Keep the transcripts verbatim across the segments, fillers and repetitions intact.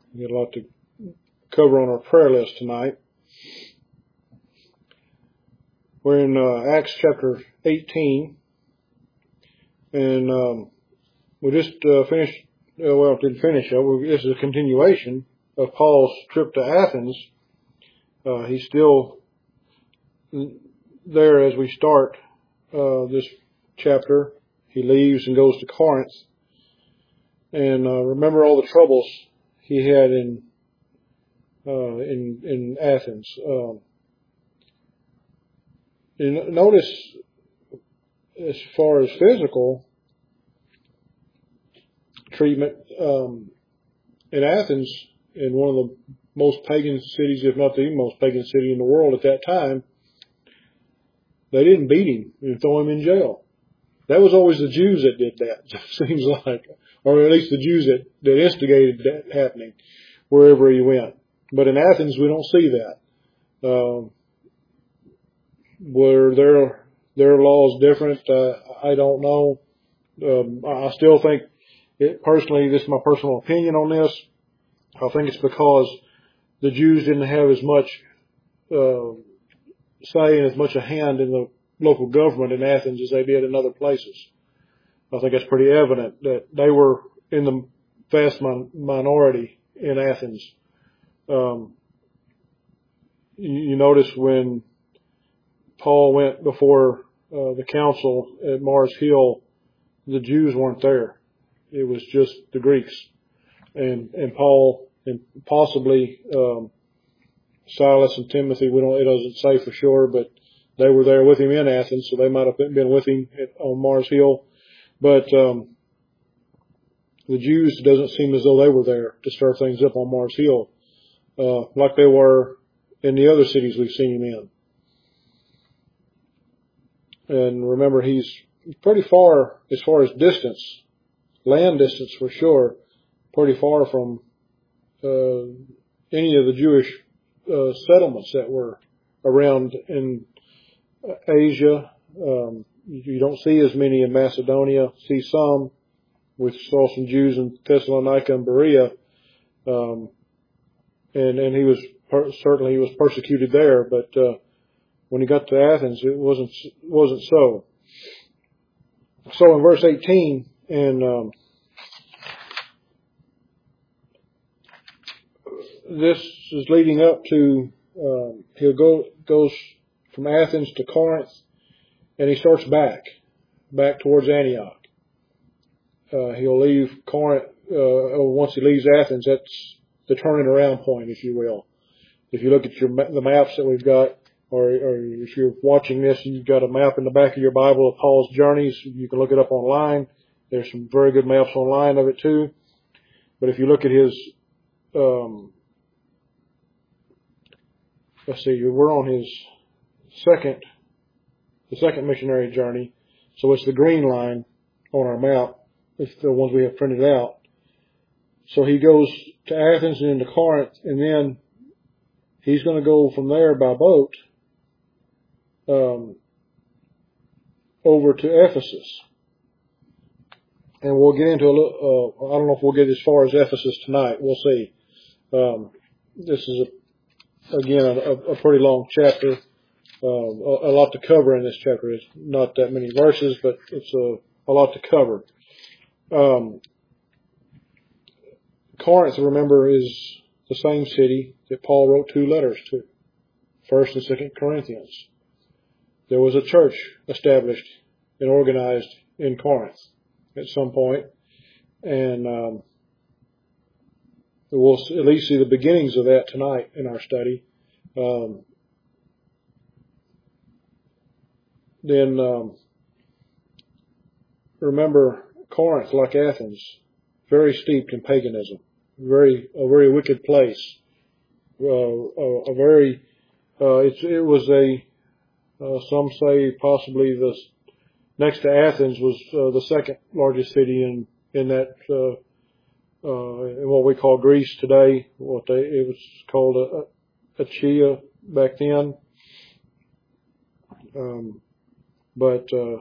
We got a lot to cover on our prayer list tonight. We're in uh, Acts chapter eighteen, and um, we just uh, finished, uh, well, didn't finish it. We, this is a continuation of Paul's trip to Athens. Uh, he's still there as we start uh, this chapter. He leaves and goes to Corinth. And uh, remember all the troubles he had in uh, in in Athens. Um, and notice, as far as physical treatment, um, in Athens, in one of the most pagan cities, if not the most pagan city in the world at that time, they didn't beat him and throw him in jail. That was always the Jews that did that, it seems like. Or at least the Jews that, that instigated that happening wherever he went. But in Athens, we don't see that. Um, were their, their laws different? Uh, I don't know. Um, I still think, it, personally, this is my personal opinion on this. I think it's because the Jews didn't have as much uh, say and as much a hand in the local government in Athens as they did in other places. I think that's pretty evident that they were in the vast min- minority in Athens. Um, you, you notice when Paul went before uh, the council at Mars Hill, the Jews weren't there. It was just the Greeks. And, and Paul and possibly um, Silas and Timothy, we don't, it doesn't say for sure, but they were there with him in Athens, so they might have been with him at, on Mars Hill. But um, the Jews, it doesn't seem as though they were there to stir things up on Mars Hill, uh, like they were in the other cities we've seen him in. And remember, he's pretty far, as far as distance, land distance for sure, pretty far from uh, any of the Jewish uh, settlements that were around in Asia. Um, you don't see as many in Macedonia. See some. We saw some Jews in Thessalonica and Berea, um, and and he was per- certainly he was persecuted there. But uh, when he got to Athens, it wasn't wasn't so. So in verse eighteen, and um, this is leading up to um, he'll go goes from Athens to Corinth, and he starts back, back towards Antioch. Uh, he'll leave Corinth, uh, once he leaves Athens, that's the turning around point, if you will. If you look at your the maps that we've got, or, or if you're watching this, you've got a map in the back of your Bible of Paul's journeys. You can look it up online. There's some very good maps online of it too. But if you look at his, um, let's see, we're on his second, the second missionary journey. So it's the green line on our map. It's the ones we have printed out. So he goes to Athens and into Corinth, and then he's going to go from there by boat um, over to Ephesus. And we'll get into a little, uh, I don't know if we'll get as far as Ephesus tonight. We'll see. Um, this is, a, again, a, a pretty long chapter. Uh, a, a lot to cover in this chapter. It's not that many verses, but it's a, a lot to cover. Um, Corinth, remember, is the same city that Paul wrote two letters to, First and Second Corinthians. There was a church established and organized in Corinth at some point, and um, we'll at least see the beginnings of that tonight in our study. Um, then um, remember, Corinth, like Athens, very steeped in paganism, very a very wicked place. Uh, a, a very uh, it's, it was a uh, some say possibly the next to Athens was uh, the second largest city in in that uh, uh, in what we call Greece today. What they it was called a, a Achaia back then, um, but. Uh,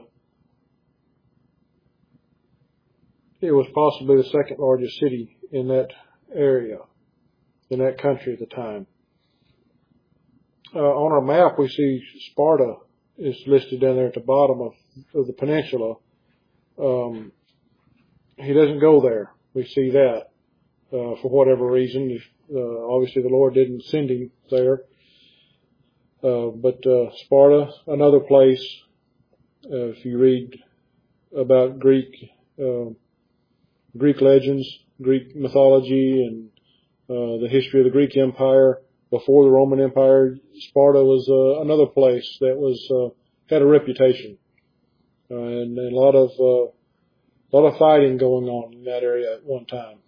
It was possibly the second largest city in that area. in that country at the time. Uh, on our map, we see Sparta is listed down there at the bottom of, of the peninsula. Um, he doesn't go there. We see that uh, for whatever reason. Uh, obviously, the Lord didn't send him there. Uh, but uh, Sparta, another place. Uh, if you read about Greek uh, Greek legends, Greek mythology, and uh, the history of the Greek Empire before the Roman Empire, Sparta was uh, another place that was uh, had a reputation, uh, and, and a lot of uh, a lot of fighting going on in that area at one time.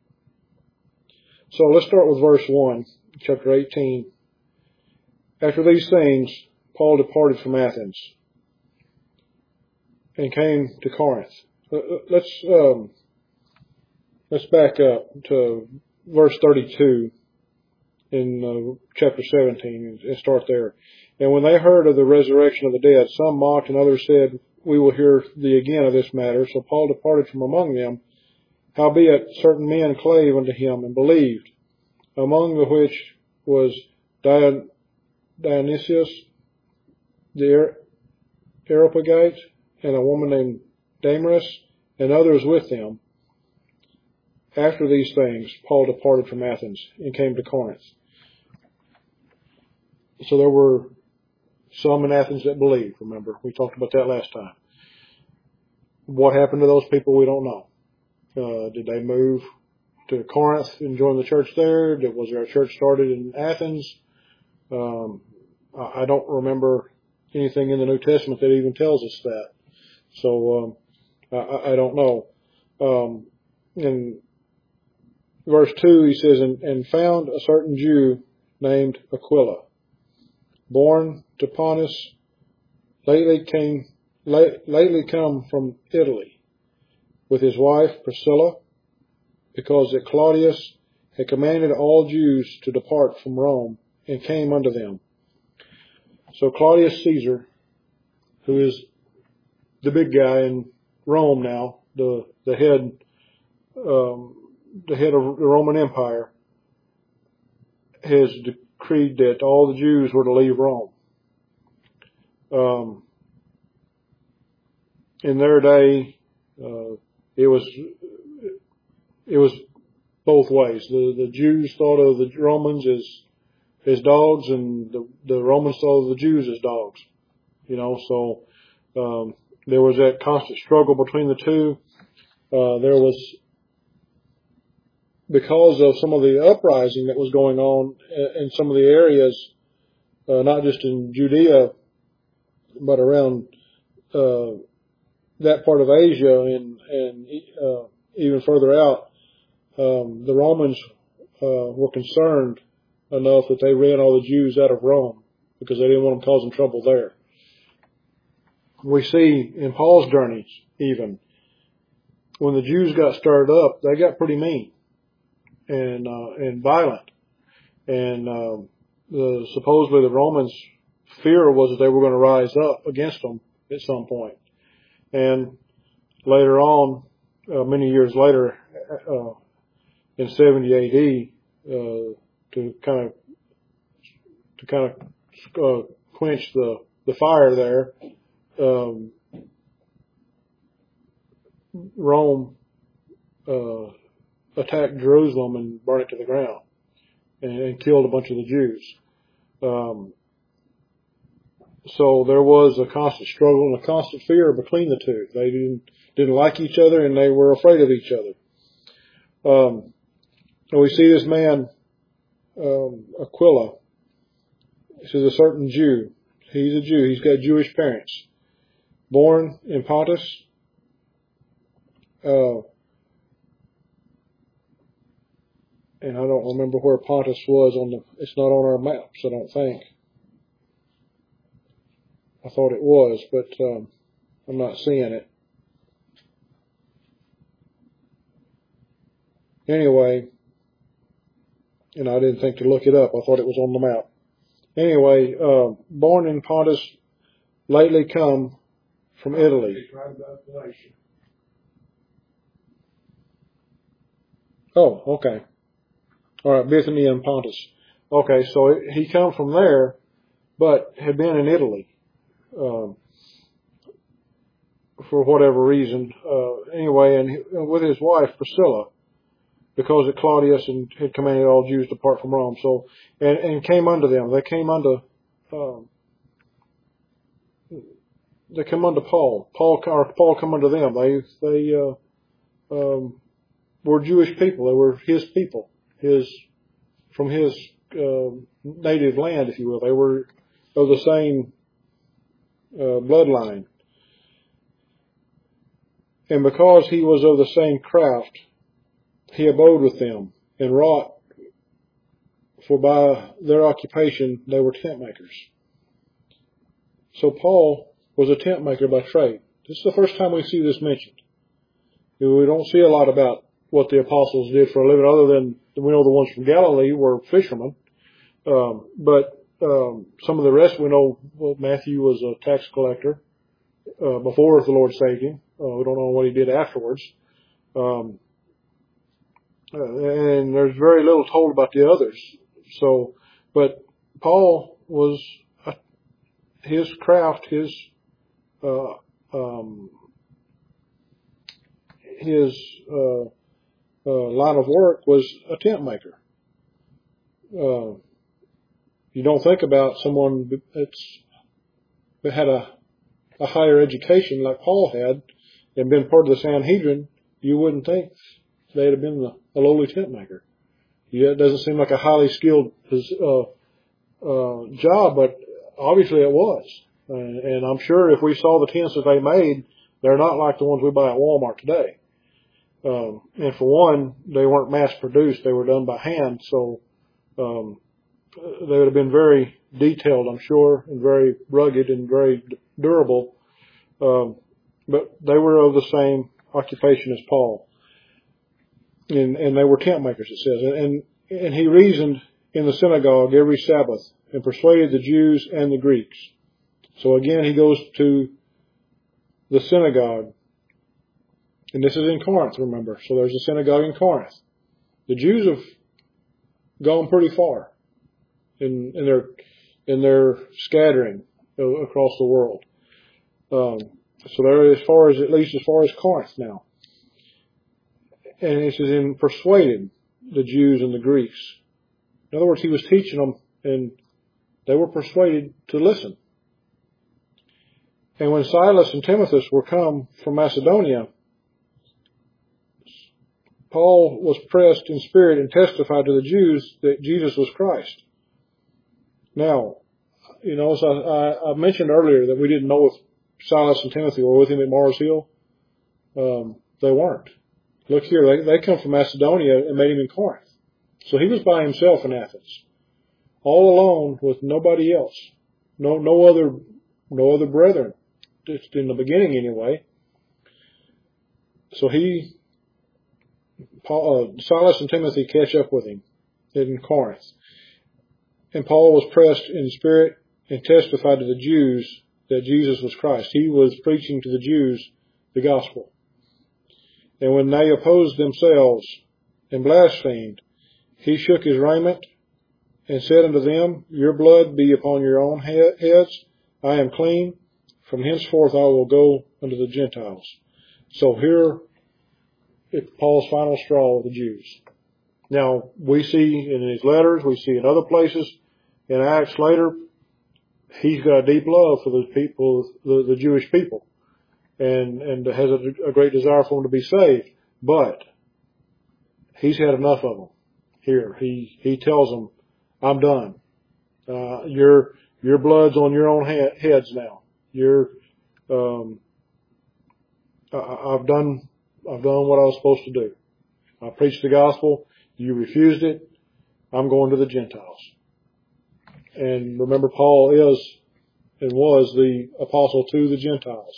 So let's start with verse one, chapter eighteen. After these things, Paul departed from Athens and came to Corinth. Let's um, let's back up to verse thirty-two in uh, chapter seventeen and start there. And when they heard of the resurrection of the dead, some mocked and others said, "We will hear thee again of this matter." So Paul departed from among them. Howbeit certain men clave unto him and believed, among the which was Dion, Dionysius the Areopagite, and a woman named Damaris, and others with them. After these things, Paul departed from Athens and came to Corinth. So there were some in Athens that believed, remember. We talked about that last time. What happened to those people, we don't know. Uh, did they move to Corinth and join the church there? Did, was there a church started in Athens? Um, I don't remember anything in the New Testament that even tells us that. So um, I, I don't know. Um, in verse two, he says, and, and found a certain Jew named Aquila, born to Pontus, lately came, late, lately come from Italy, with his wife Priscilla, because that Claudius had commanded all Jews to depart from Rome, and came unto them. So Claudius Caesar, who is the big guy in Rome now, the the head um, the head of the Roman Empire, has decreed that all the Jews were to leave Rome. Um, in their day, uh, it was it was both ways. The the Jews thought of the Romans as as dogs, and the the Romans thought of the Jews as dogs. You know, so um, there was that constant struggle between the two. Uh, there was, because of some of the uprising that was going on in some of the areas, uh, not just in Judea, but around uh, that part of Asia and and uh, even further out, um, the Romans uh, were concerned enough that they ran all the Jews out of Rome because they didn't want them causing trouble there. We see in Paul's journeys, even when the Jews got stirred up, they got pretty mean and uh, and violent. And uh, the, supposedly the Romans' fear was that they were going to rise up against them at some point. And later on, uh, many years later, uh, in seventy A D, uh, to kind of to kind of uh, quench the the fire there, um, Rome uh, attacked Jerusalem and burned it to the ground and, and killed a bunch of the Jews. Um, so there was a constant struggle and a constant fear between the two. They didn't didn't like each other, and they were afraid of each other. Um, and we see this man, um, Aquila. This is a certain Jew. He's a Jew. He's got Jewish parents. Born in Pontus. Uh, and I don't remember where Pontus was on the, it's not on our maps, I don't think. I thought it was, but um, I'm not seeing it. Anyway, and I didn't think to look it up. I thought it was on the map. Anyway, uh, born in Pontus, lately come from Italy. Oh, okay. All right, Bithynia and Pontus. Okay, so he come from there, but had been in Italy um, for whatever reason. Uh, anyway, and he, with his wife Priscilla, because of Claudius and had commanded all Jews to depart from Rome. So and, and came unto them. They came unto um, they come unto Paul. Paul or Paul come unto them. They they uh, um, were Jewish people. They were his people. His from his uh, native land, if you will. They were of the same uh, bloodline. And because he was of the same craft, he abode with them and wrought, for by their occupation they were tent makers. So Paul was a tent maker by trade. This is the first time we see this mentioned. We don't see a lot about what the apostles did for a living, other than we know the ones from Galilee were fishermen. Um, but um, some of the rest we know, well, Matthew was a tax collector uh, before the Lord saved him. Uh, we don't know what he did afterwards. Um, uh, and there's very little told about the others. So, but Paul was uh, his craft, his uh, um, his uh, uh, line of work was a tent maker. Uh, you don't think about someone that's that had a, a higher education like Paul had and been part of the Sanhedrin. You wouldn't think they'd have been a lowly tent maker. Yeah, it doesn't seem like a highly skilled uh, uh, job, but obviously it was. Uh, and I'm sure if we saw the tents that they made, they're not like the ones we buy at Walmart today. Um, and for one, they weren't mass produced; they were done by hand. So um, they would have been very detailed, I'm sure, and very rugged and very durable. Um, but they were of the same occupation as Paul. And, and they were tent makers, it says. And, and he reasoned in the synagogue every Sabbath and persuaded the Jews and the Greeks. So again, he goes to the synagogue. And this is in Corinth, remember. So there's a synagogue in Corinth. The Jews have gone pretty far in, in their, in their scattering across the world. Um, so they're as far as, at least as far as Corinth now. And it says, in persuaded the Jews and the Greeks. In other words, he was teaching them, and they were persuaded to listen. And when Silas and Timothy were come from Macedonia, Paul was pressed in spirit and testified to the Jews that Jesus was Christ. Now, you know, as I, I, I mentioned earlier that we didn't know if Silas and Timothy were with him at Mars Hill. Um, they weren't. Look here, they, they come from Macedonia and made him in Corinth. So he was by himself in Athens, all alone with nobody else, no no other no other brethren, just in the beginning anyway. So he, Paul, uh, Silas and Timothy catch up with him in Corinth, and Paul was pressed in spirit and testified to the Jews that Jesus was Christ. He was preaching to the Jews the gospel. And when they opposed themselves and blasphemed, he shook his raiment and said unto them, Your blood be upon your own heads. I am clean. From henceforth I will go unto the Gentiles. So here is Paul's final straw with the Jews. Now, we see in his letters, we see in other places, in Acts later, he's got a deep love for the people, the, the Jewish people. And, and has a, a great desire for them to be saved. But he's had enough of them. Here, he, he tells them, I'm done. Uh, your, your blood's on your own ha- heads now. You're, um, I, I've done, I've done what I was supposed to do. I preached the gospel. You refused it. I'm going to the Gentiles. And remember, Paul is and was the apostle to the Gentiles.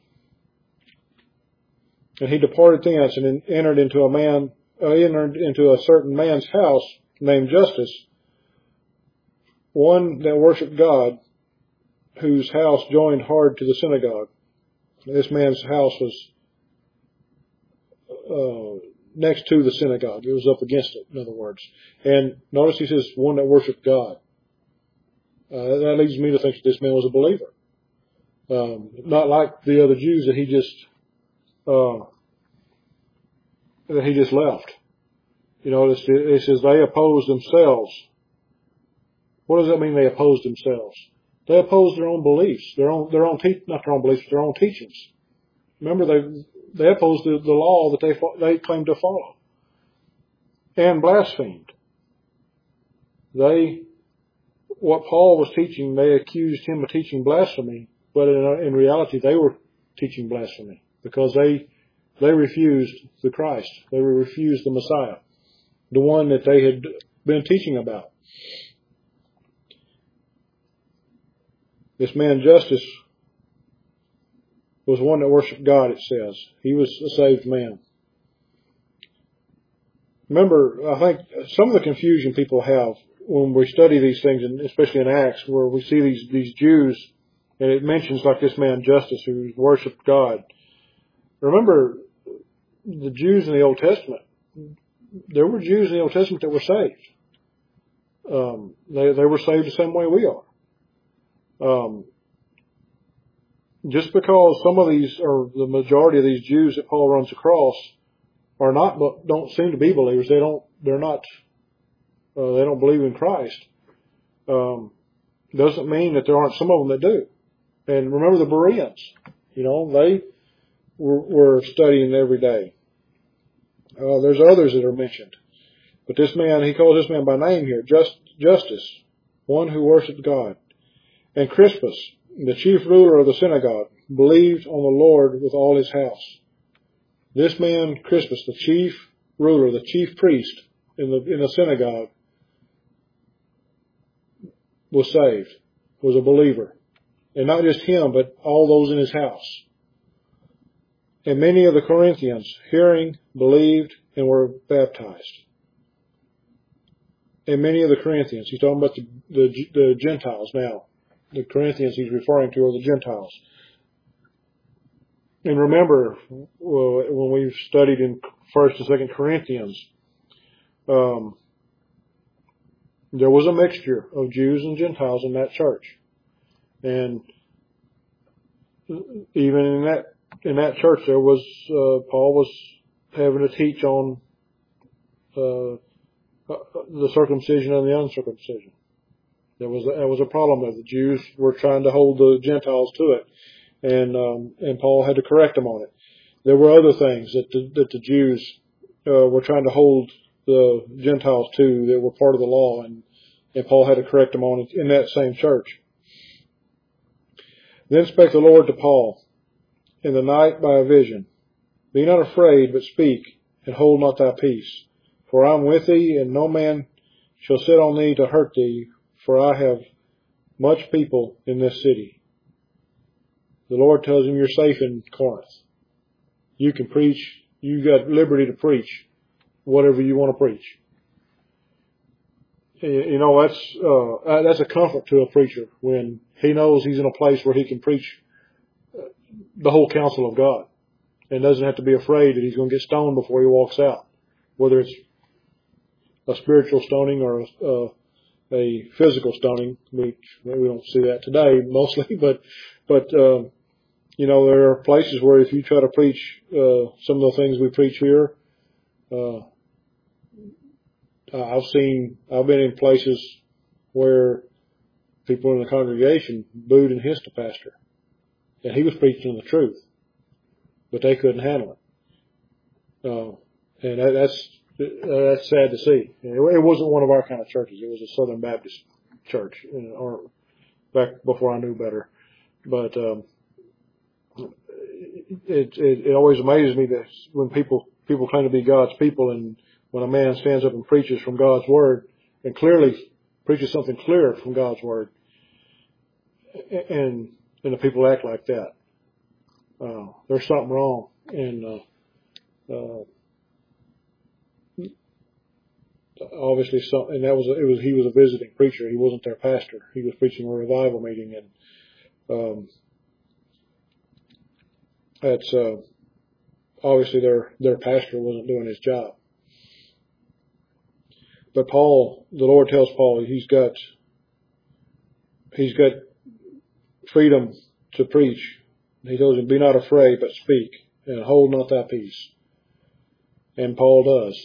And he departed thence and entered into a man, uh, entered into a certain man's house named Justus, one that worshipped God, whose house joined hard to the synagogue. This man's house was uh, next to the synagogue. It was up against it, in other words. And notice he says, one that worshiped God. Uh, that leads me to think that this man was a believer. Um, not like the other Jews that he just, uh, that he just left. You know, it, it says they opposed themselves. What does that mean, they opposed themselves? They opposed their own beliefs, their own, their own, te- not their own beliefs, their own teachings. Remember, they, they opposed the, the law that they, they claimed to follow. And blasphemed. They, what Paul was teaching, they accused him of teaching blasphemy, but in, in reality they were teaching blasphemy because they, they refused the Christ. They refused the Messiah, the one that they had been teaching about. This man Justus was one that worshiped God, it says. He was a saved man. Remember, I think some of the confusion people have when we study these things, and especially in Acts, where we see these, these Jews, and it mentions like this man Justus who worshiped God. Remember, the Jews in the Old Testament, there were Jews in the Old Testament that were saved. Um, they, they were saved the same way we are. Um, just because some of these, or the majority of these Jews that Paul runs across are not, but don't seem to be believers. They don't, they're not, uh, they don't believe in Christ. Um, doesn't mean that there aren't some of them that do. And remember the Bereans, you know, they were, were studying every day. Uh, there's others that are mentioned. But this man, he calls this man by name here, Just, Justus, one who worshiped God. And Crispus, the chief ruler of the synagogue, believed on the Lord with all his house. This man, Crispus, the chief ruler, the chief priest in the, in the synagogue, was saved, was a believer. And not just him, but all those in his house. And many of the Corinthians, hearing, believed, and were baptized. And many of the Corinthians, he's talking about the, the, the Gentiles now. The Corinthians he's referring to are the Gentiles. And remember, well, when we've studied in First and Second Corinthians, um, there was a mixture of Jews and Gentiles in that church. And even in that in that church, there was uh, Paul was having to teach on uh, the circumcision and the uncircumcision. There was that was a problem there. The Jews were trying to hold the Gentiles to it, and um, and Paul had to correct them on it. There were other things that the, that the Jews uh, were trying to hold the Gentiles to that were part of the law, and and Paul had to correct them on it in that same church. Then spake the Lord to Paul in the night by a vision, Be not afraid, but speak, and hold not thy peace. For I am with thee, and no man shall sit on thee to hurt thee, for I have much people in this city. The Lord tells him, you're safe in Corinth. You can preach. You got liberty to preach whatever you want to preach. You know, that's, uh, that's a comfort to a preacher when he knows he's in a place where he can preach the whole counsel of God and doesn't have to be afraid that he's going to get stoned before he walks out, whether it's a spiritual stoning or a, uh, a physical stoning, which we don't see that today mostly, but, but, uh, you know, there are places where if you try to preach, uh, some of the things we preach here, uh, I've seen, I've been in places where people in the congregation booed and hissed the pastor. And he was preaching the truth, but they couldn't handle it. Uh, and that, that's, that's sad to see. It wasn't one of our kind of churches. It was a Southern Baptist church, or back before I knew better. But, um, it, it, it always amazes me that when people, people claim to be God's people, and when a man stands up and preaches from God's word and clearly preaches something clear from God's word, and, and the people act like that, uh, there's something wrong. And, uh, uh, obviously some, and that was, it was, he was a visiting preacher. He wasn't their pastor. He was preaching a revival meeting, and, um, that's, uh, obviously their, their pastor wasn't doing his job. But Paul, the Lord tells Paul he's got, he's got freedom to preach. He tells him, be not afraid, but speak, and hold not thy peace. And Paul does.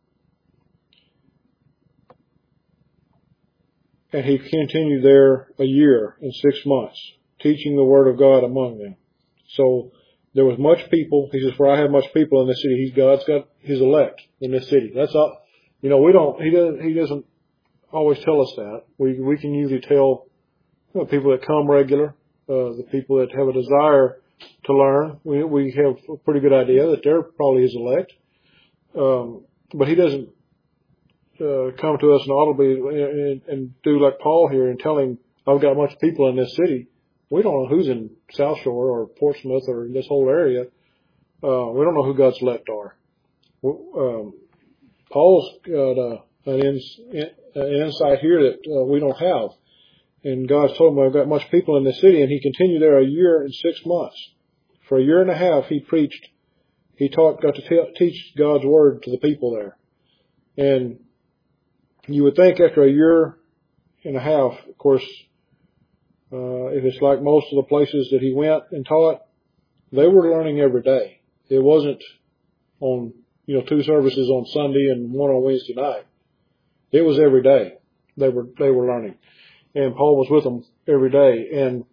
And he continued there a year and six months, teaching the word of God among them. So there was much people. He says, where I have much people in this city, he's God's got his elect in this city. That's all. You know, we don't, he doesn't, he doesn't always tell us that. We, we can usually tell you know, people that come regular, uh, the people that have a desire to learn. We, we have a pretty good idea that they're probably his elect. Um, but he doesn't, uh, come to us and audibly and, and do like Paul here and tell him, I've got much people in this city. We don't know who's in South Shore or Portsmouth or this whole area. Uh, we don't know who God's elect are. Um, Paul's got uh, an, ins, an insight here that uh, we don't have. And God's told him, I've got much people in the city. And he continued there a year and six months. For a year and a half, he preached. He taught, got to t- teach God's word to the people there. And you would think after a year and a half, of course, uh, if it's like most of the places that he went and taught, they were learning every day. It wasn't on, you know, two services on Sunday and one on Wednesday night. It was every day. They were, they were learning. And Paul was with them every day. And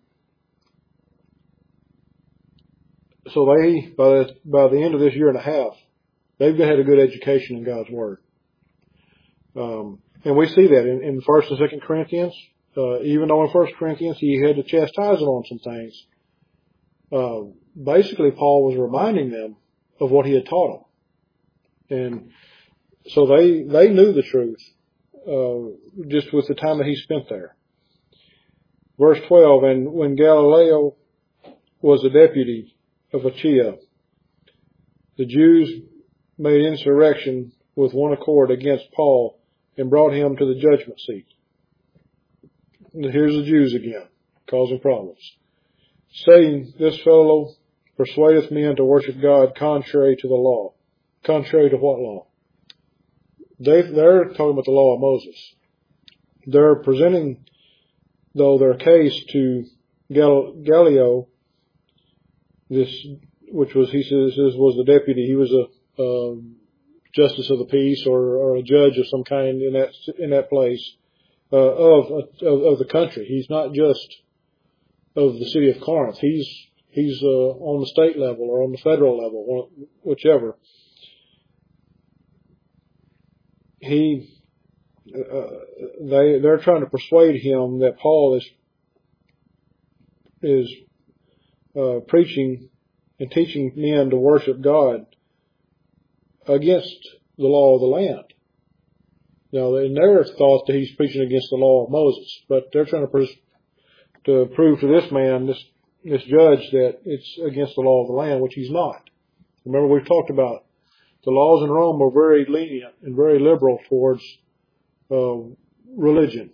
so they, by the, by the end of this year and a half, they've had a good education in God's Word. Um, and we see that in, in First and Second Corinthians. Uh, even though in First Corinthians he had to chastise them on some things, uh, basically Paul was reminding them of what he had taught them. And so they, they knew the truth, uh, just with the time that he spent there. Verse twelve, and when Galileo was the deputy of Achaia, the Jews made insurrection with one accord against Paul and brought him to the judgment seat. And here's the Jews again, causing problems. Saying, this fellow persuadeth men to worship God contrary to the law. Contrary to what law? They, they're talking about the law of Moses. They're presenting, though, their case to Gal- Gallio, this, which was, he says, was the deputy. He was a, a justice of the peace or, or a judge of some kind in that, in that place. Uh, of, of of the country. He's not just of the city of Corinth. He's he's uh, on the state level or on the federal level, whichever. He uh, they they're trying to persuade him that Paul is is uh, preaching and teaching men to worship God against the law of the land. Now, they never thought that he's preaching against the law of Moses, but they're trying to, pres- to prove to this man, this this judge, that it's against the law of the land, which he's not. Remember, we've talked about the laws in Rome were very lenient and very liberal towards uh, religion.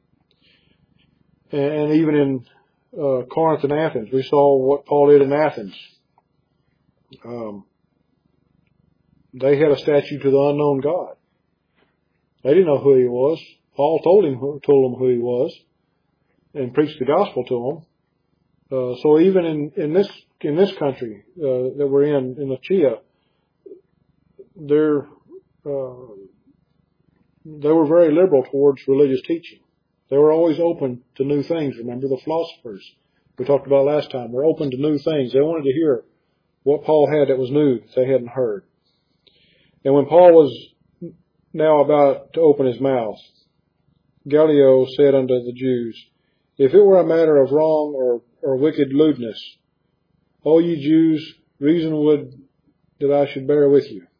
And even in uh, Corinth and Athens, we saw what Paul did in Athens. Um, they had a statue to the unknown God. They didn't know who he was. Paul told him, told them who he was, and preached the gospel to them. Uh, so even in, in this in this country uh, that we're in, in Achaia, they're uh, they were very liberal towards religious teaching. They were always open to new things. Remember the philosophers we talked about last time? They're open to new things. They wanted to hear what Paul had that was new that they hadn't heard. And when Paul was now about to open his mouth, Gallio said unto the Jews, if it were a matter of wrong or, or wicked lewdness, O ye Jews, reason would that I should bear with you.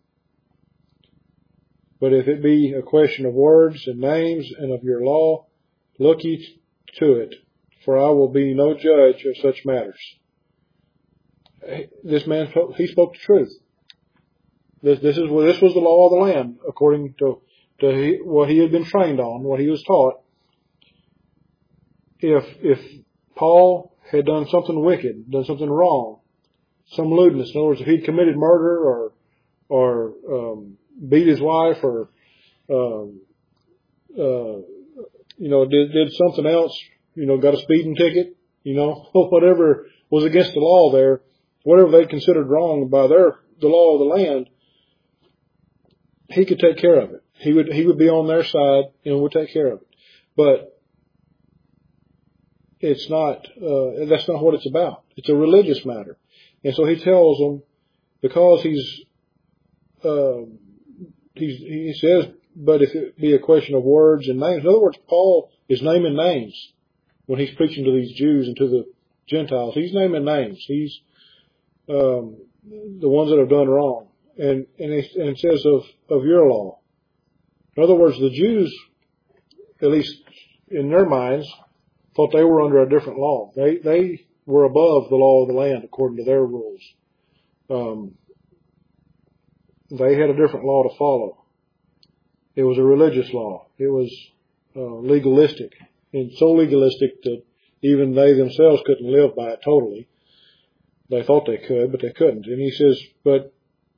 But if it be a question of words and names and of your law, look ye to it, for I will be no judge of such matters. This man, he spoke the truth. This, this is this was the law of the land, according to, to he, what he had been trained on, what he was taught. If if Paul had done something wicked, done something wrong, some lewdness. In other words, if he'd committed murder or, or, um, beat his wife or, um, uh, you know, did, did something else, you know, got a speeding ticket, you know, whatever was against the law there, whatever they considered wrong by their, the law of the land, he could take care of it. He would, he would be on their side and would take care of it. But it's not, uh, that's not what it's about. It's a religious matter. And so he tells them, because he's, uh, he's, he says, but if it be a question of words and names, in other words, Paul is naming names when he's preaching to these Jews and to the Gentiles. He's naming names. He's, um, the ones that have done wrong. And, and it, and it says of, of your law. In other words, the Jews, at least in their minds, thought they were under a different law. They, they were above the law of the land according to their rules. Um, they had a different law to follow. It was a religious law. It was uh, legalistic, and so legalistic that even they themselves couldn't live by it totally. They thought they could, but they couldn't. And he says, but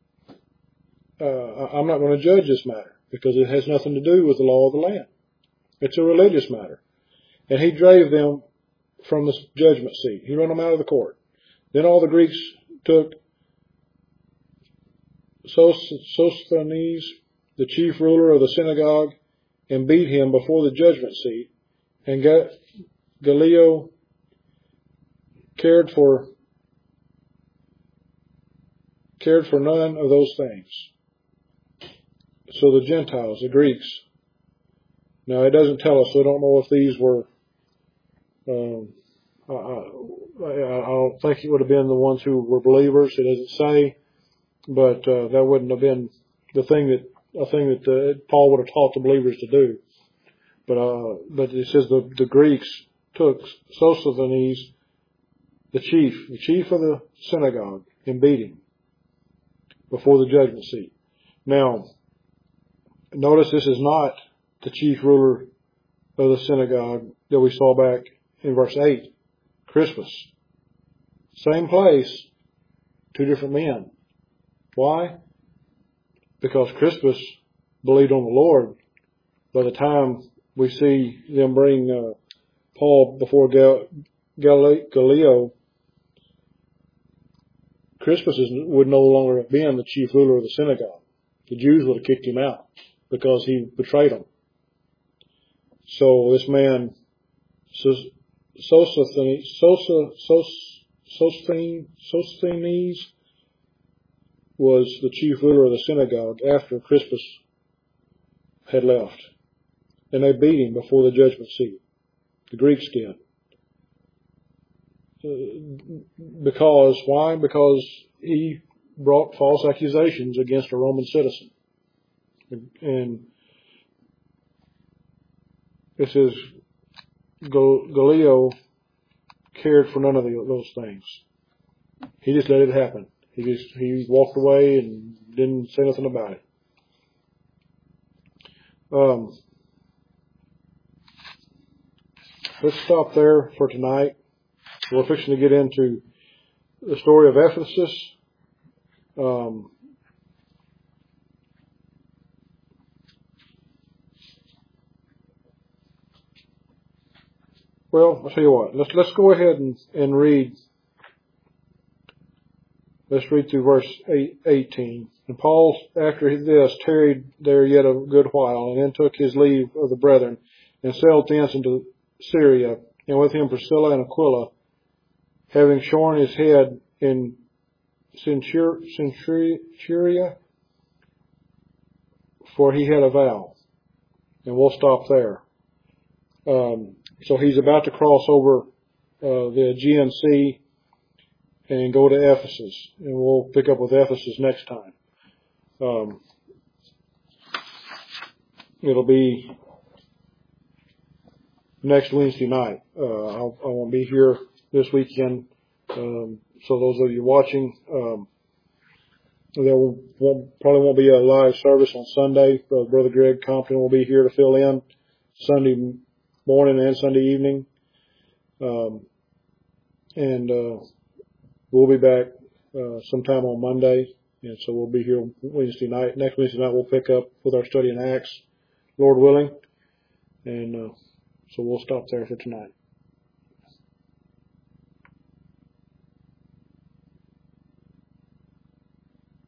uh, I'm not going to judge this matter because it has nothing to do with the law of the land. It's a religious matter. And he drave them from the judgment seat. He run them out of the court. Then all the Greeks took Sosthenes, the chief ruler of the synagogue, and beat him before the judgment seat. And Gallio cared for cared for none of those things. So the Gentiles, the Greeks. Now it doesn't tell us, so I don't know if these were. Um, I, I, I don't think it would have been the ones who were believers. It doesn't say, but uh, that wouldn't have been the thing that a thing that uh, Paul would have taught the believers to do. But uh, but it says the the Greeks took Sosthenes, the chief, the chief of the synagogue, and beat him before the judgment seat. Now, notice this is not the chief ruler of the synagogue that we saw back in verse eight. Crispus. Same place, two different men. Why? Because Crispus believed on the Lord. By the time we see them bring uh, Paul before Gal- Gal- Gallio, Crispus is, would no longer have been the chief ruler of the synagogue. The Jews would have kicked him out because he betrayed them. So this man, Sosthenes, Sosthenes was the chief ruler of the synagogue after Crispus had left. And they beat him before the judgment seat. The Greeks did. Because, why? Because he brought false accusations against a Roman citizen. And it says Gallio cared for none of the, those things. He just let it happen. He just, he walked away and didn't say nothing about it. Um, let's stop there for tonight. We're fixing to get into the story of Ephesus. Um, well, I'll tell you what. Let's let's go ahead and, and read. Let's read through verse eight, eighteen. And Paul, after this, tarried there yet a good while, and then took his leave of the brethren, and sailed thence into Syria, and with him Priscilla and Aquila, having shorn his head in Centuria, for he had a vow. And we'll stop there. Um, so he's about to cross over uh, the Aegean Sea and go to Ephesus. And we'll pick up with Ephesus next time. Um, it'll be next Wednesday night. Uh, I'll, I won't be here this weekend. Um, so those of you watching, um, there won't, probably won't be a live service on Sunday. Uh, Brother Greg Compton will be here to fill in Sunday morning and Sunday evening. Um, and, uh, we'll be back uh, sometime on Monday. And so we'll be here Wednesday night. Next Wednesday night we'll pick up with our study in Acts, Lord willing. And uh, so we'll stop there for tonight.